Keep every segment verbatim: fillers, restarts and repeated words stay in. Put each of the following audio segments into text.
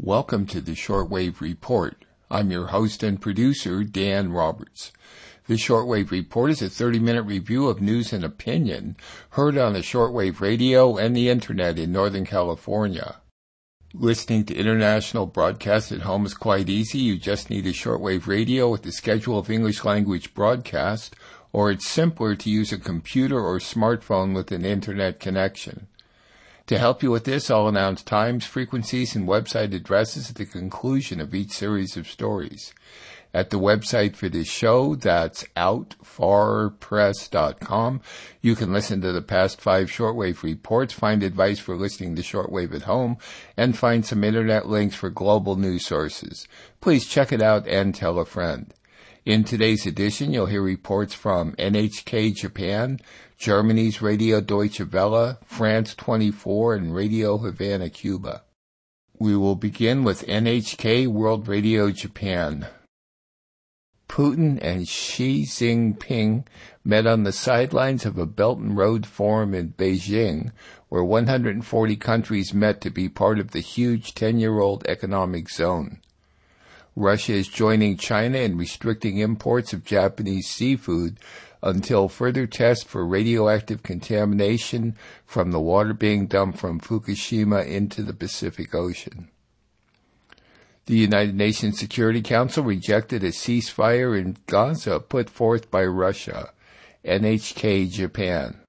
Welcome to the Shortwave Report. I'm your host and producer, Dan Roberts. The Shortwave Report is a thirty-minute review of news and opinion heard on the shortwave radio and the internet in Northern California. Listening to international broadcasts at home is quite easy. You just need a shortwave radio with a schedule of English language broadcast, or it's simpler to use a computer or smartphone with an internet connection. To help you with this, I'll announce times, frequencies, and website addresses at the conclusion of each series of stories. At the website for this show, that's out far press dot com, you can listen to the past five shortwave reports, find advice for listening to shortwave at home, and find some internet links for global news sources. Please check it out and tell a friend. In today's edition, you'll hear reports from N H K Japan, Germany's Radio Deutsche Welle, France twenty-four, and Radio Havana, Cuba. We will begin with N H K World Radio Japan. Putin and Xi Jinping met on the sidelines of a Belt and Road Forum in Beijing, where one hundred forty countries met to be part of the huge ten-year-old economic zone. Russia is joining China in restricting imports of Japanese seafood until further tests for radioactive contamination from the water being dumped from Fukushima into the Pacific Ocean. The United Nations Security Council rejected a ceasefire in Gaza put forth by Russia. N H K Japan.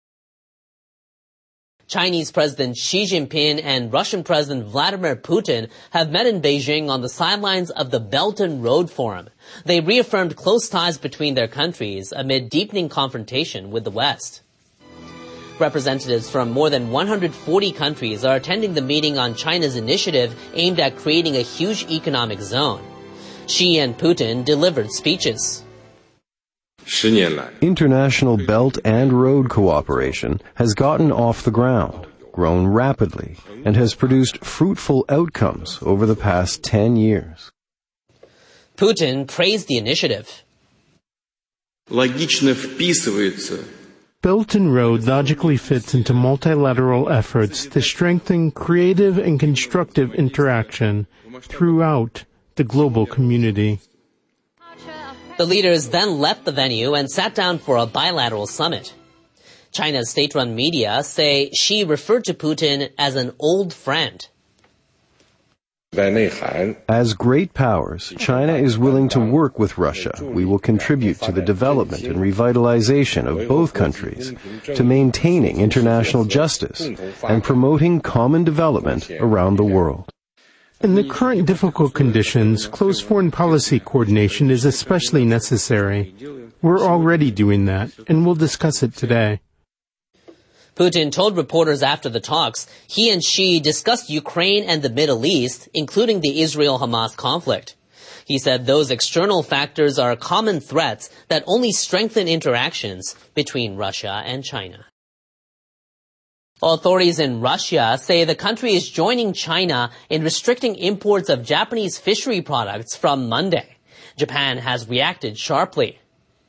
Chinese President Xi Jinping and Russian President Vladimir Putin have met in Beijing on the sidelines of the Belt and Road Forum. They reaffirmed close ties between their countries amid deepening confrontation with the West. Representatives from more than one hundred forty countries are attending the meeting on China's initiative aimed at creating a huge economic zone. Xi and Putin delivered speeches. International Belt and Road cooperation has gotten off the ground, grown rapidly, and has produced fruitful outcomes over the past ten years. Putin praised the initiative. Belt and Road logically fits into multilateral efforts to strengthen creative and constructive interaction throughout the global community. The leaders then left the venue and sat down for a bilateral summit. China's state-run media say Xi referred to Putin as an old friend. As great powers, China is willing to work with Russia. We will contribute to the development and revitalization of both countries, to maintaining international justice, and promoting common development around the world. In the current difficult conditions, close foreign policy coordination is especially necessary. We're already doing that, and we'll discuss it today. Putin told reporters after the talks he and Xi discussed Ukraine and the Middle East, including the Israel-Hamas conflict. He said those external factors are common threats that only strengthen interactions between Russia and China. Authorities in Russia say the country is joining China in restricting imports of Japanese fishery products from Monday. Japan has reacted sharply.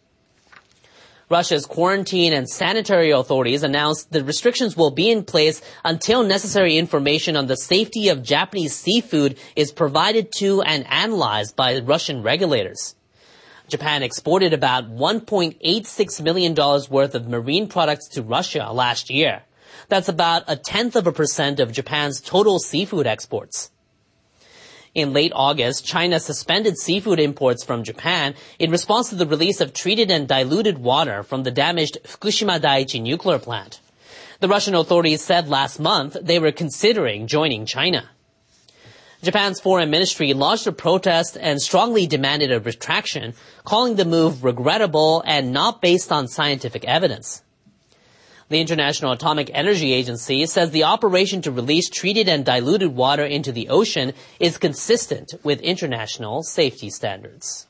Russia's quarantine and sanitary authorities announced the restrictions will be in place until necessary information on the safety of Japanese seafood is provided to and analyzed by Russian regulators. Japan exported about one point eight six million dollars worth of marine products to Russia last year. That's about a tenth of a percent of Japan's total seafood exports. In late August, China suspended seafood imports from Japan in response to the release of treated and diluted water from the damaged Fukushima Daiichi nuclear plant. The Russian authorities said last month they were considering joining China. Japan's foreign ministry lodged a protest and strongly demanded a retraction, calling the move regrettable and not based on scientific evidence. The International Atomic Energy Agency says the operation to release treated and diluted water into the ocean is consistent with international safety standards.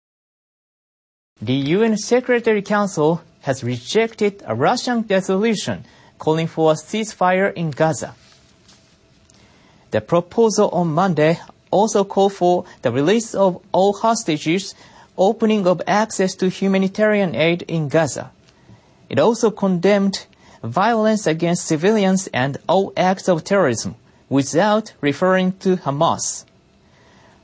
The U N Security Council has rejected a Russian resolution calling for a ceasefire in Gaza. The proposal on Monday also called for the release of all hostages, opening of access to humanitarian aid in Gaza. It also condemned violence against civilians and all acts of terrorism, without referring to Hamas.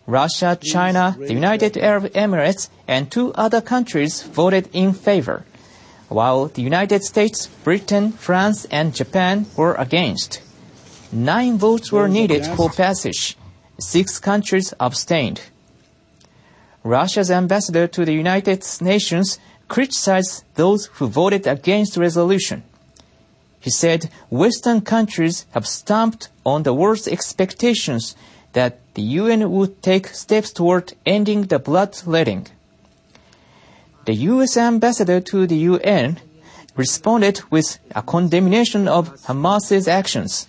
Russia, China, the United Arab Emirates, and two other countries voted in favor, while the United States, Britain, France, and Japan were against. Nine votes were needed for passage. Six countries abstained. Russia's ambassador to the United Nations criticized those who voted against the resolution. He said Western countries have stamped on the world's expectations that the U N would take steps toward ending the bloodletting. The U S ambassador to the U N responded with a condemnation of Hamas's actions.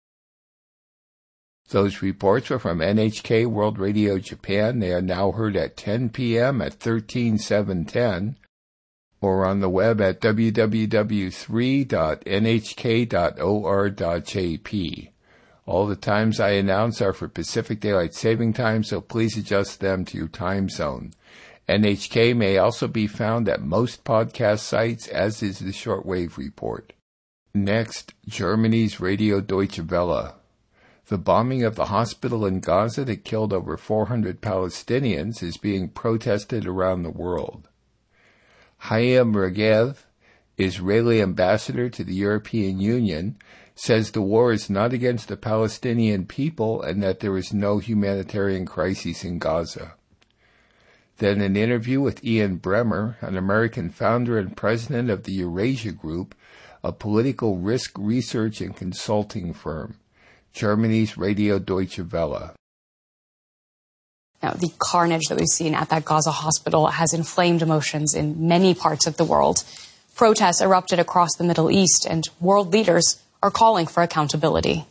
Those reports are from N H K World Radio Japan. They are now heard at ten p.m. at thirteen seven ten or on the web at w w w three dot n h k dot o r dot j p. All the times I announce are for Pacific Daylight Saving Time, so please adjust them to your time zone. N H K may also be found at most podcast sites, as is the Shortwave Report. Next, Germany's Radio Deutsche Welle. The bombing of the hospital in Gaza that killed over four hundred Palestinians is being protested around the world. Chaim Regev, Israeli ambassador to the European Union, says the war is not against the Palestinian people and that there is no humanitarian crisis in Gaza. Then an interview with Ian Bremmer, an American founder and president of the Eurasia Group, a political risk research and consulting firm. Germany's Radio Deutsche Welle. Now, the carnage that we've seen at that Gaza hospital has inflamed emotions in many parts of the world. Protests erupted across the Middle East, and world leaders are calling for accountability.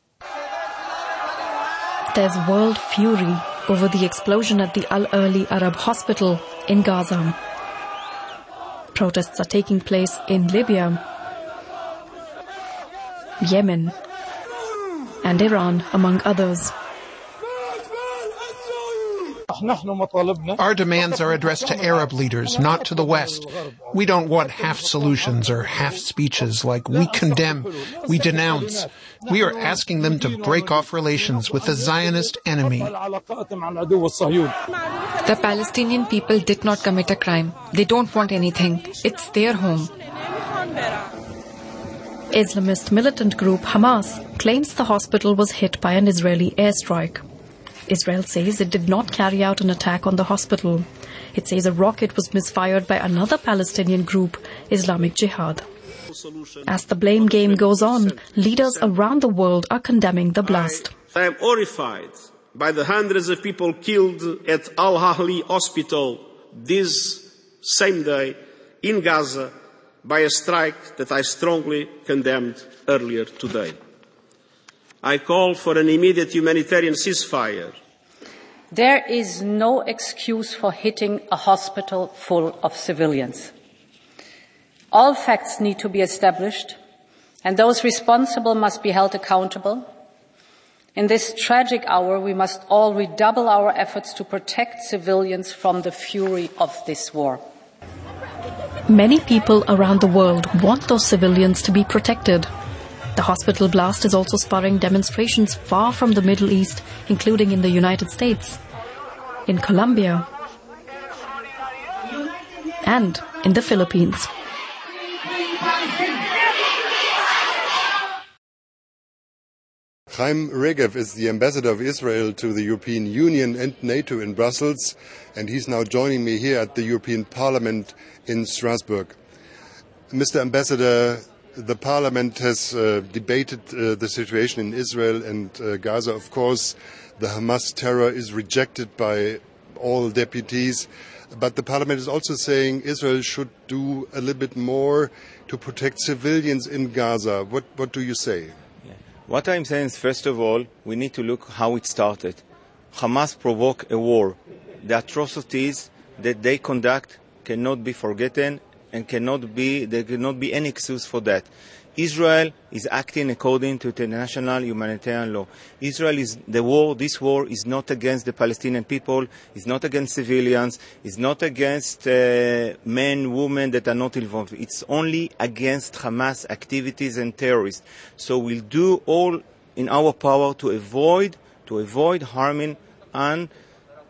There's world fury over the explosion at the Al-Ahli Arab Hospital in Gaza. Protests are taking place in Libya, Yemen, and Iran, among others. Our demands are addressed to Arab leaders, not to the West. We don't want half solutions or half speeches like we condemn, we denounce. We are asking them to break off relations with the Zionist enemy. The Palestinian people did not commit a crime. They don't want anything. It's their home. Islamist militant group Hamas claims the hospital was hit by an Israeli airstrike. Israel says it did not carry out an attack on the hospital. It says a rocket was misfired by another Palestinian group, Islamic Jihad. As the blame game goes on, leaders around the world are condemning the blast. I am horrified by the hundreds of people killed at Al-Ahli Hospital this same day in Gaza by a strike that I strongly condemned earlier today. I call for an immediate humanitarian ceasefire. There is no excuse for hitting a hospital full of civilians. All facts need to be established, and those responsible must be held accountable. In this tragic hour, we must all redouble our efforts to protect civilians from the fury of this war. Many people around the world want those civilians to be protected. The hospital blast is also spurring demonstrations far from the Middle East, including in the United States, in Colombia, and in the Philippines. Chaim Regev is the ambassador of Israel to the European Union and NATO in Brussels, and he's now joining me here at the European Parliament in Strasbourg. Mister Ambassador, the Parliament has uh, debated uh, the situation in Israel and uh, Gaza. Of course, the Hamas terror is rejected by all deputies, but the Parliament is also saying Israel should do a little bit more to protect civilians in Gaza. What, what do you say? What I'm saying is, first of all, we need to look how it started. Hamas provoked a war. The atrocities that they conduct cannot be forgotten and cannot be, there cannot be any excuse for that. Israel is acting according to international humanitarian law. Israel is, the war, this war is not against the Palestinian people, it's not against civilians, it's not against uh, men, women that are not involved. It's only against Hamas activities and terrorists. So we'll do all in our power to avoid, to avoid harming and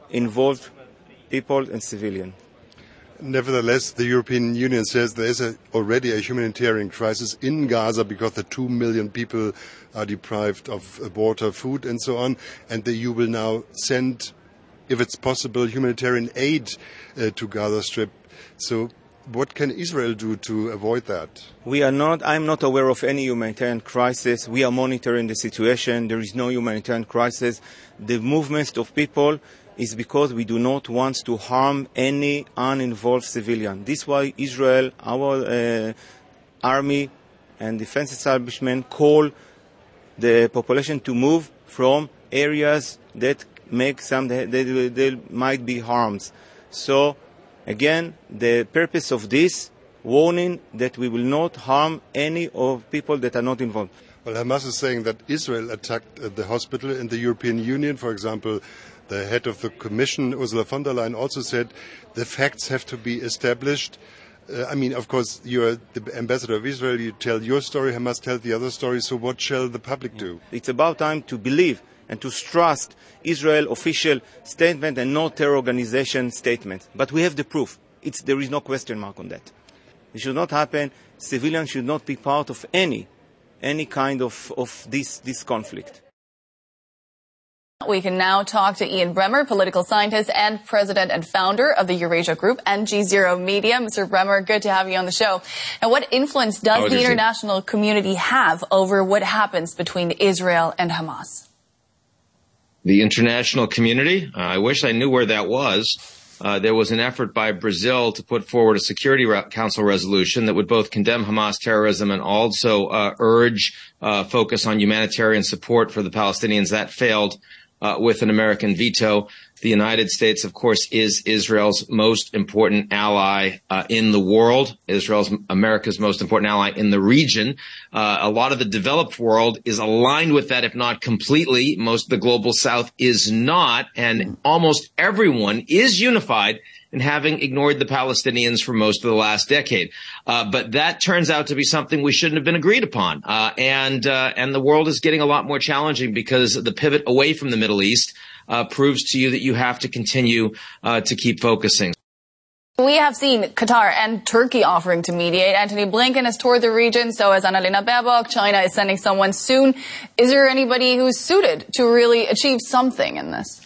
involved people and civilians. Nevertheless, the European Union says there is a, already a humanitarian crisis in Gaza because the two million people are deprived of water, food, and so on. And the E U will now send, if it's possible, humanitarian aid uh, to Gaza Strip. So what can Israel do to avoid that? We are not, I'm not aware of any humanitarian crisis. We are monitoring the situation. There is no humanitarian crisis. The movements of people is because we do not want to harm any uninvolved civilian. This is why Israel, our uh, army and defense establishment call the population to move from areas that make some, that there might be harms. So, again, the purpose of this warning that we will not harm any of people that are not involved. Well, Hamas is saying that Israel attacked uh, the hospital in the European Union, for example. The head of the Commission, Ursula von der Leyen, also said the facts have to be established. Uh, I mean, of course, you are the ambassador of Israel. You tell your story, Hamas tell the other story. So what shall the public do? It's about time to believe and to trust Israel official statement and not terror organization statement. But we have the proof. It's, there is no question mark on that. It should not happen. Civilians should not be part of any, any kind of, of this, this conflict. We can now talk to Ian Bremmer, political scientist and president and founder of the Eurasia Group and G Zero Media. Mister Bremmer, good to have you on the show. Now, what influence does oh, the international it? community have over what happens between Israel and Hamas? The international community? Uh, I wish I knew where that was. Uh, there was an effort by Brazil to put forward a Security Re- Council resolution that would both condemn Hamas terrorism and also uh, urge uh, focus on humanitarian support for the Palestinians. That failed. Uh, with an American veto. The United States, of course, is Israel's most important ally uh, in the world. Israel's America's most important ally in the region. Uh, a lot of the developed world is aligned with that, if not completely. Most of the global south is not, and almost everyone is unified in having ignored the Palestinians for most of the last decade. Uh, but that turns out to be something we shouldn't have been agreed upon. Uh, and, uh, and the world is getting a lot more challenging because the pivot away from the Middle East, uh, proves to you that you have to continue, uh, to keep focusing. We have seen Qatar and Turkey offering to mediate. Antony Blinken has toured the region, so has Annalena Baerbock. China is sending someone soon. Is there anybody who's suited to really achieve something in this?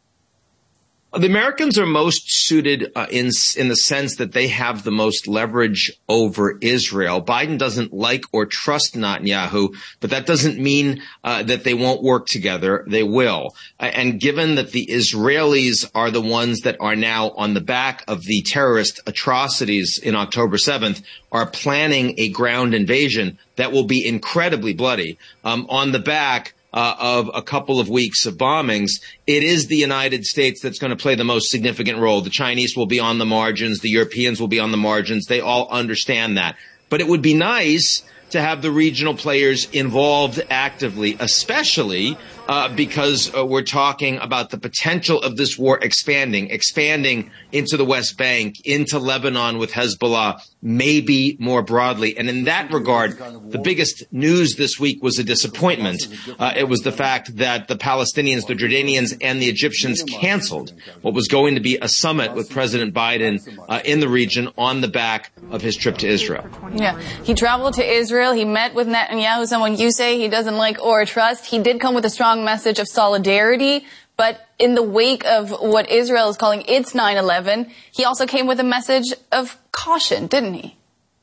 The Americans are most suited uh, in in the sense that they have the most leverage over Israel. Biden doesn't like or trust Netanyahu, but that doesn't mean uh, that they won't work together. They will. Uh, and given that the Israelis are the ones that are now on the back of the terrorist atrocities in October seventh, are planning a ground invasion that will be incredibly bloody, um, on the back Uh, of a couple of weeks of bombings, it is the United States that's going to play the most significant role. The Chinese will be on the margins. The Europeans will be on the margins. They all understand that. But it would be nice to have the regional players involved actively, especially uh, because uh, we're talking about the potential of this war expanding, expanding into the West Bank, into Lebanon with Hezbollah, maybe more broadly. And in that regard, the biggest news this week was a disappointment. Uh, it was the fact that the Palestinians, the Jordanians, and the Egyptians canceled what was going to be a summit with President Biden uh, in the region on the back of his trip to Israel. Yeah, he traveled to Israel. He met with Netanyahu, someone you say he doesn't like or trust. He did come with a strong message of solidarity, but in the wake of what Israel is calling its nine eleven, he also came with a message of caution, didn't he?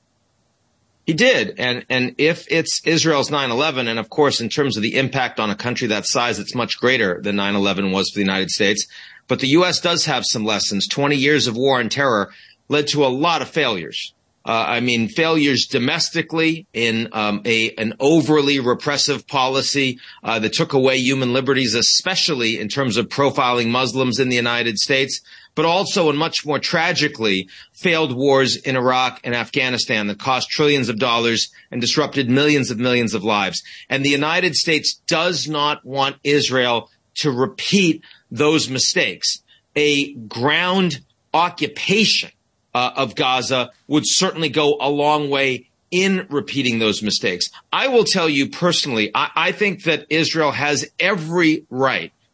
He did. And, and if it's Israel's nine eleven, and of course, in terms of the impact on a country that size, it's much greater than nine eleven was for the United States. But the U S does have some lessons. twenty years of war and terror led to a lot of failures. Uh, I mean, failures domestically in um, a an overly repressive policy uh, that took away human liberties, especially in terms of profiling Muslims in the United States, but also, and much more tragically, failed wars in Iraq and Afghanistan that cost trillions of dollars and disrupted millions of millions of lives. And the United States does not want Israel to repeat those mistakes. A ground occupation Uh, of Gaza would certainly go a long way in repeating those mistakes. I will tell you personally, I, I think that Israel has every right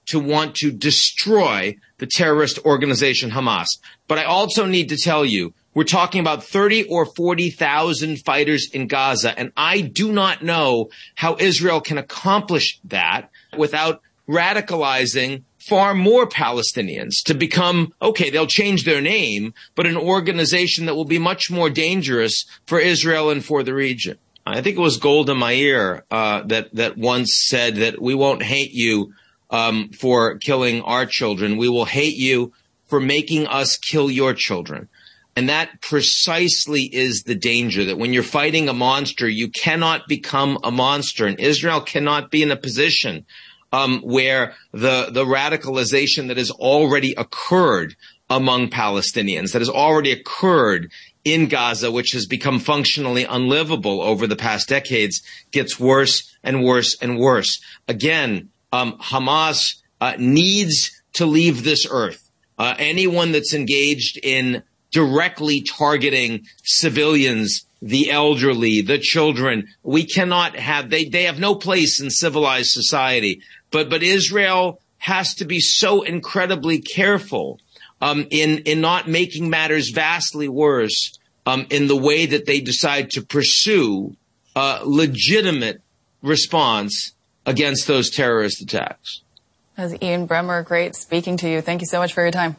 to want to destroy the terrorist organization Hamas. But I also need to tell you, we're talking about thirty or forty thousand fighters in Gaza, and I do not know how Israel can accomplish that without radicalizing far more Palestinians to become, okay, they'll change their name, but an organization that will be much more dangerous for Israel and for the region. I think it was Golda Meir uh, that that once said that we won't hate you um, for killing our children. We will hate you for making us kill your children. And that precisely is the danger, that when you're fighting a monster, you cannot become a monster. And Israel cannot be in a position um, where the, the radicalization that has already occurred among Palestinians, that has already occurred in Gaza, which has become functionally unlivable over the past decades, gets worse and worse and worse. Again, um, Hamas uh, needs to leave this earth. Uh, anyone that's engaged in directly targeting civilians, the elderly, the children, we cannot have, they, they have no place in civilized society. But, but Israel has to be so incredibly careful um, in, in not making matters vastly worse um, in the way that they decide to pursue a legitimate response against those terrorist attacks. That was Ian Bremmer. Great speaking to you. Thank you so much for your time.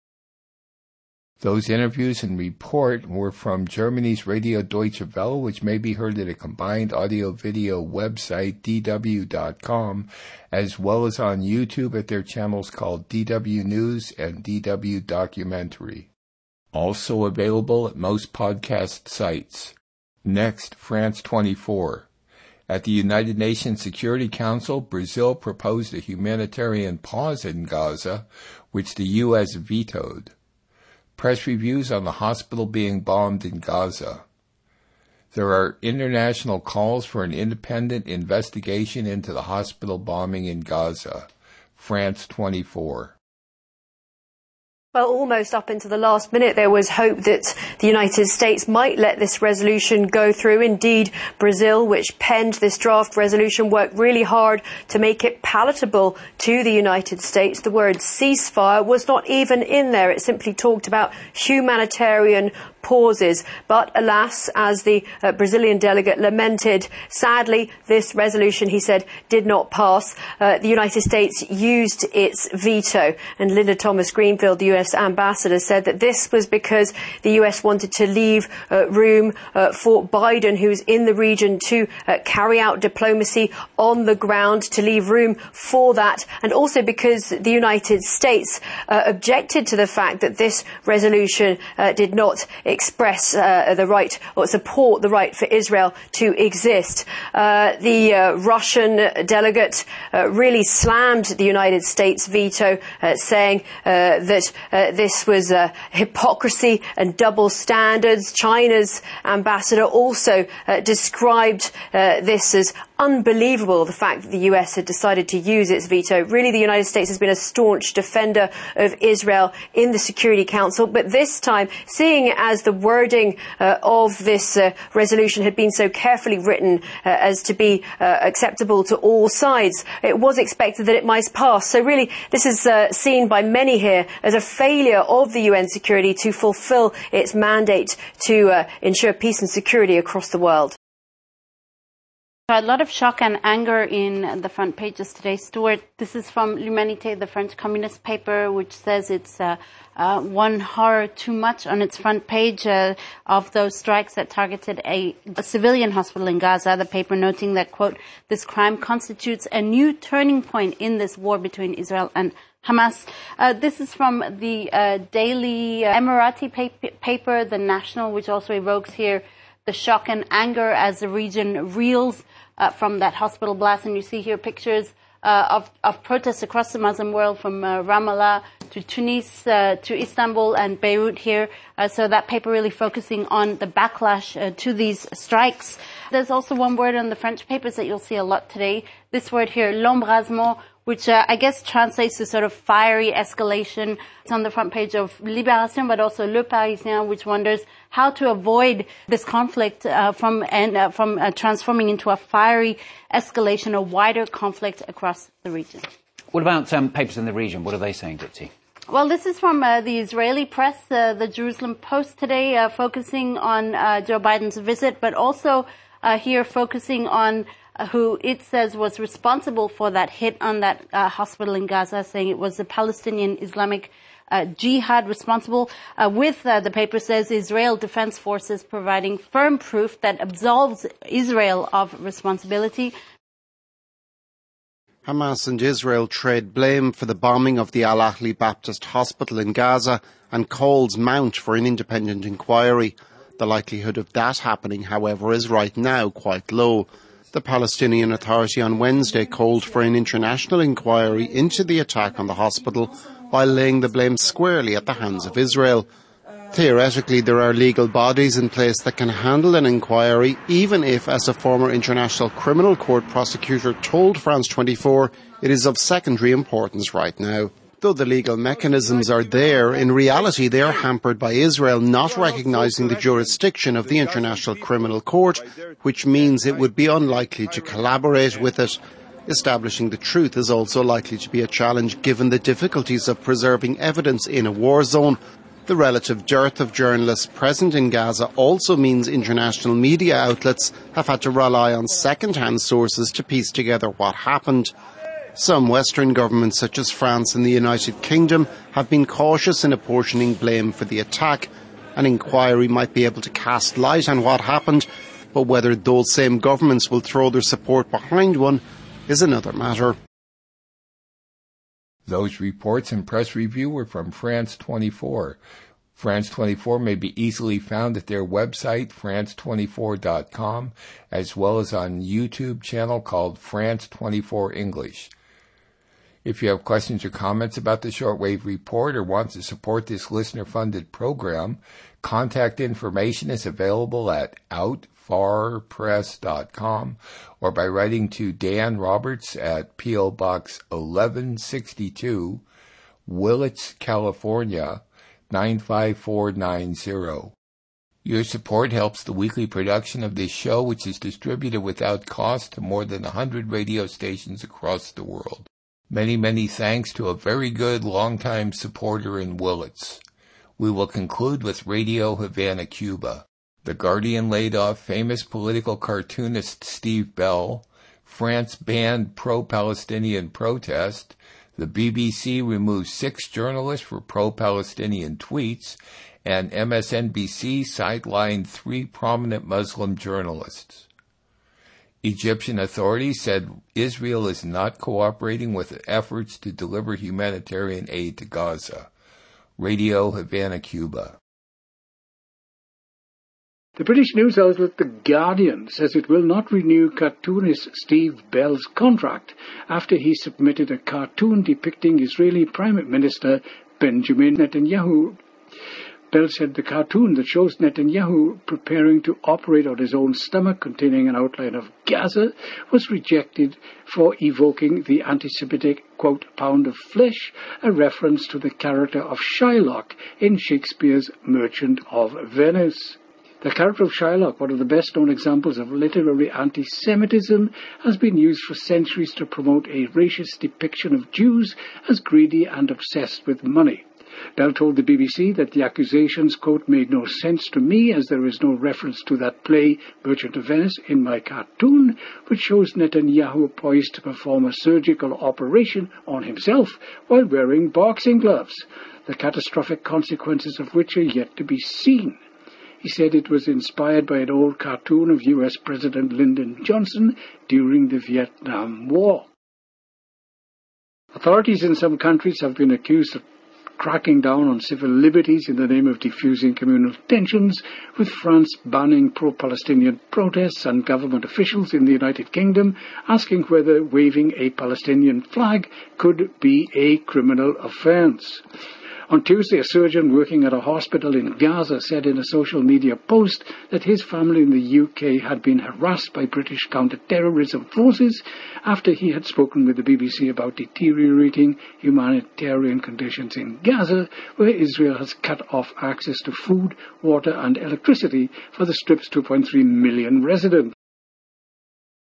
Those interviews and report were from Germany's Radio Deutsche Welle, which may be heard at a combined audio-video website, d w dot com, as well as on YouTube at their channels called D W News and D W Documentary. Also available at most podcast sites. Next, France twenty-four. At the United Nations Security Council, Brazil proposed a humanitarian pause in Gaza, which the U S vetoed. Press reviews on the hospital being bombed in Gaza. There are international calls for an independent investigation into the hospital bombing in Gaza. France twenty-four. Well, almost up into the last minute, there was hope that the United States might let this resolution go through. Indeed, Brazil, which penned this draft resolution, worked really hard to make it palatable to the United States. The word ceasefire was not even in there. It simply talked about humanitarian pauses. But alas, as the uh, Brazilian delegate lamented, sadly, this resolution, he said, did not pass. Uh, the United States used its veto. And Linda Thomas-Greenfield, the U S ambassador, said that this was because the U S wanted to leave uh, room uh, for Biden, who's in the region, to uh, carry out diplomacy on the ground, to leave room for that. And also because the United States uh, objected to the fact that this resolution uh, did not express uh, the right or support the right for Israel to exist. Uh, the uh, Russian delegate uh, really slammed the United States veto, uh, saying uh, that uh, this was uh, hypocrisy and double standards. China's ambassador also uh, described uh, this as unbelievable, the fact that the U S had decided to use its veto. Really, the United States has been a staunch defender of Israel in the Security Council, but this time, seeing as the wording uh, of this uh, resolution had been so carefully written uh, as to be uh, acceptable to all sides, it was expected that it might pass. So really, this is uh, seen by many here as a failure of the U N security to fulfill its mandate to uh, ensure peace and security across the world. A lot of shock and anger in the front pages today, Stuart. This is from L'Humanité, the French communist paper, which says it's uh, uh, one horror too much on its front page uh, of those strikes that targeted a, a civilian hospital in Gaza. The paper noting that, quote, this crime constitutes a new turning point in this war between Israel and Hamas. Uh, this is from the uh, daily uh, Emirati pa- paper, The National, which also evokes here the shock and anger as the region reels uh, from that hospital blast. And you see here pictures uh, of, of protests across the Muslim world, from uh, Ramallah to Tunis uh, to Istanbul and Beirut here. Uh, so that paper really focusing on the backlash uh, to these strikes. There's also one word on the French papers that you'll see a lot today. This word here, l'embrasement, which uh, I guess translates to sort of fiery escalation. It's on the front page of Libération, but also Le Parisien, which wonders how to avoid this conflict uh, from and uh, from uh, transforming into a fiery escalation, a wider conflict across the region. What about um, papers in the region? What are they saying, Dipti? Well, this is from uh, the Israeli press, uh, the Jerusalem Post today, uh, focusing on uh, Joe Biden's visit, but also uh, here focusing on uh, who it says was responsible for that hit on that uh, hospital in Gaza, saying it was the Palestinian Islamic uh, Jihad responsible. Uh, with, uh, the paper says, Israel Defense Forces providing firm proof that absolves Israel of responsibility. Hamas and Israel trade blame for the bombing of the Al Ahli Baptist Hospital in Gaza and calls mount for an independent inquiry. The likelihood of that happening, however, is right now quite low. The Palestinian Authority on Wednesday called for an international inquiry into the attack on the hospital while laying the blame squarely at the hands of Israel. Theoretically, there are legal bodies in place that can handle an inquiry, even if, as a former International Criminal Court prosecutor told France twenty-four, it is of secondary importance right now. Though the legal mechanisms are there, in reality they are hampered by Israel not recognising the jurisdiction of the International Criminal Court, which means it would be unlikely to collaborate with it. Establishing the truth is also likely to be a challenge given the difficulties of preserving evidence in a war zone. The relative dearth of journalists present in Gaza also means international media outlets have had to rely on second-hand sources to piece together what happened. Some Western governments, such as France and the United Kingdom, have been cautious in apportioning blame for the attack. An inquiry might be able to cast light on what happened, but whether those same governments will throw their support behind one is another matter. Those reports and press review were from France twenty-four. France twenty-four may be easily found at their website, France twenty-four dot com, as well as on YouTube channel called France twenty-four English. If you have questions or comments about the Shortwave Report or want to support this listener-funded program, contact information is available at out far press dot com or by writing to Dan Roberts at P O Box eleven sixty-two, Willits, California, nine five four nine zero. Your support helps the weekly production of this show, which is distributed without cost to more than one hundred radio stations across the world. Many, many thanks to a very good longtime supporter in Willits. We will conclude with Radio Havana, Cuba. The Guardian laid off famous political cartoonist Steve Bell. France banned pro-Palestinian protest. The B B C removed six journalists for pro-Palestinian tweets. And M S N B C sidelined three prominent Muslim journalists. Egyptian authorities said Israel is not cooperating with efforts to deliver humanitarian aid to Gaza. Radio Havana, Cuba. The British news outlet The Guardian says it will not renew cartoonist Steve Bell's contract after he submitted a cartoon depicting Israeli Prime Minister Benjamin Netanyahu. Bell said the cartoon that shows Netanyahu preparing to operate on his own stomach, containing an outline of Gaza, was rejected for evoking the anti-Semitic, quote, pound of flesh, a reference to the character of Shylock in Shakespeare's Merchant of Venice. The character of Shylock, one of the best-known examples of literary anti-Semitism, has been used for centuries to promote a racist depiction of Jews as greedy and obsessed with money. Bell told the B B C that the accusations, quote, made no sense to me as there is no reference to that play, Merchant of Venice, in my cartoon, which shows Netanyahu poised to perform a surgical operation on himself while wearing boxing gloves, the catastrophic consequences of which are yet to be seen. He said it was inspired by an old cartoon of U S President Lyndon Johnson during the Vietnam War. Authorities in some countries have been accused of cracking down on civil liberties in the name of defusing communal tensions, with France banning pro-Palestinian protests and government officials in the United Kingdom asking whether waving a Palestinian flag could be a criminal offence. On Tuesday, a surgeon working at a hospital in Gaza said in a social media post that his family in the U K had been harassed by British counter-terrorism forces after he had spoken with the B B C about deteriorating humanitarian conditions in Gaza, where Israel has cut off access to food, water and electricity for the Strip's two point three million residents.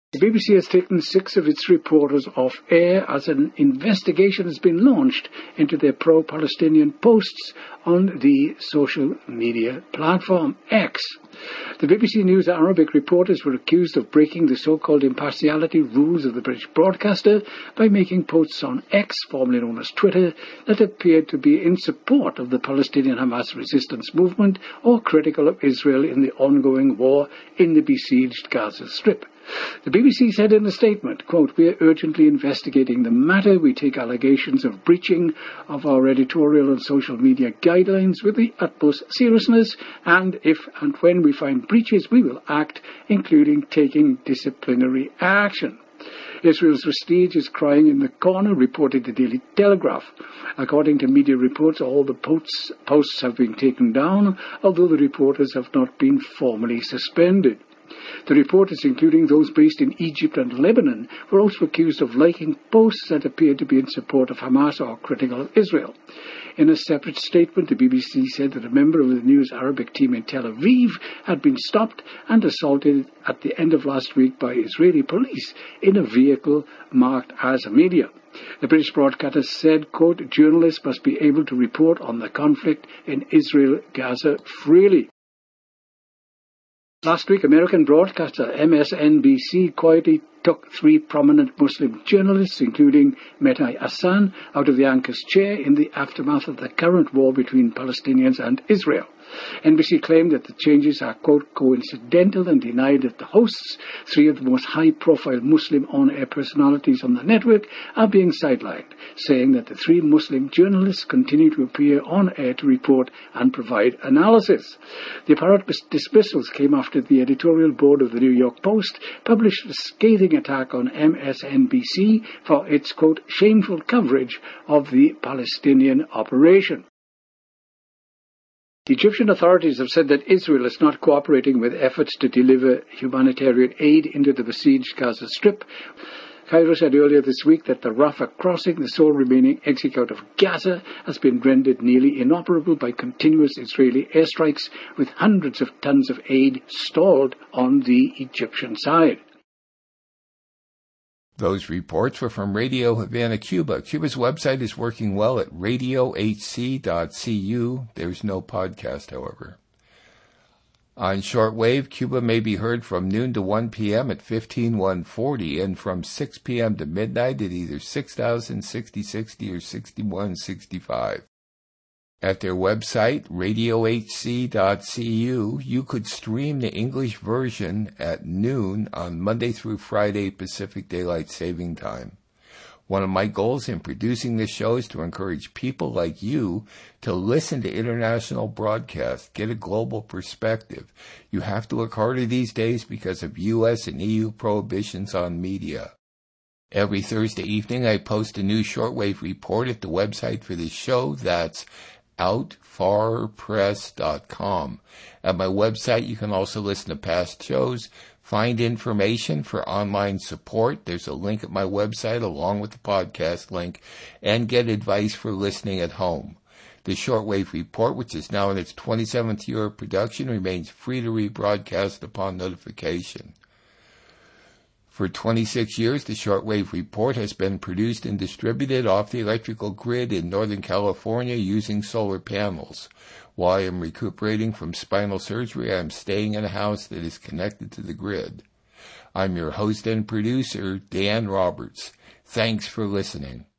The B B C has taken six of its reporters off air as an investigation has been launched into their pro-Palestinian posts on the social media platform X. The B B C News Arabic reporters were accused of breaking the so-called impartiality rules of the British broadcaster by making posts on X, formerly known as Twitter, that appeared to be in support of the Palestinian Hamas resistance movement or critical of Israel in the ongoing war in the besieged Gaza Strip. The B B C said in a statement, quote, "We are urgently investigating the matter. We take allegations of breaching of our editorial and social media guidelines with the utmost seriousness, and if and when we find breaches, we will act, including taking disciplinary action." Israel's prestige is crying in the corner, reported the Daily Telegraph. According to media reports, all the posts, posts have been taken down, although the reporters have not been formally suspended. The reporters, including those based in Egypt and Lebanon, were also accused of liking posts that appeared to be in support of Hamas or critical of Israel. In a separate statement, the B B C said that a member of the News Arabic team in Tel Aviv had been stopped and assaulted at the end of last week by Israeli police in a vehicle marked as a media. The British broadcaster said, quote, "Journalists must be able to report on the conflict in Israel-Gaza freely." Last week, American broadcaster M S N B C quietly took three prominent Muslim journalists, including Mehdi Hasan, out of the anchor's chair in the aftermath of the current war between Palestinians and Israel. N B C claimed that the changes are, quote, "coincidental," and denied that the hosts, three of the most high-profile Muslim on-air personalities on the network, are being sidelined, saying that the three Muslim journalists continue to appear on air to report and provide analysis. The apparent dismissals came after the editorial board of the New York Post published a scathing attack on M S N B C for its, quote, "shameful coverage of the Palestinian operation." The Egyptian authorities have said that Israel is not cooperating with efforts to deliver humanitarian aid into the besieged Gaza Strip. Cairo said earlier this week that the Rafah crossing, the sole remaining exit out of Gaza, has been rendered nearly inoperable by continuous Israeli airstrikes, with hundreds of tons of aid stalled on the Egyptian side. Those reports were from Radio Havana, Cuba. Cuba's website is working well at radio h c dot c u. There's no podcast, however. On shortwave, Cuba may be heard from noon to one p.m. at fifteen one forty and from six p.m. to midnight at either six thousand, sixty sixty or sixty-one sixty-five. At their website, radio h c dot c u, you could stream the English version at noon on Monday through Friday Pacific Daylight Saving Time. One of my goals in producing this show is to encourage people like you to listen to international broadcasts, get a global perspective. You have to look harder these days because of U S and E U prohibitions on media. Every Thursday evening, I post a new shortwave report at the website for this show. That's out far press dot com. At my website, you can also listen to past shows, find information for online support. There's a link at my website along with the podcast link, and get advice for listening at home. The Shortwave Report, which is now in its twenty-seventh year of production, remains free to rebroadcast upon notification. For twenty-six years, the Shortwave Report has been produced and distributed off the electrical grid in Northern California using solar panels. While I am recuperating from spinal surgery, I am staying in a house that is connected to the grid. I'm your host and producer, Dan Roberts. Thanks for listening.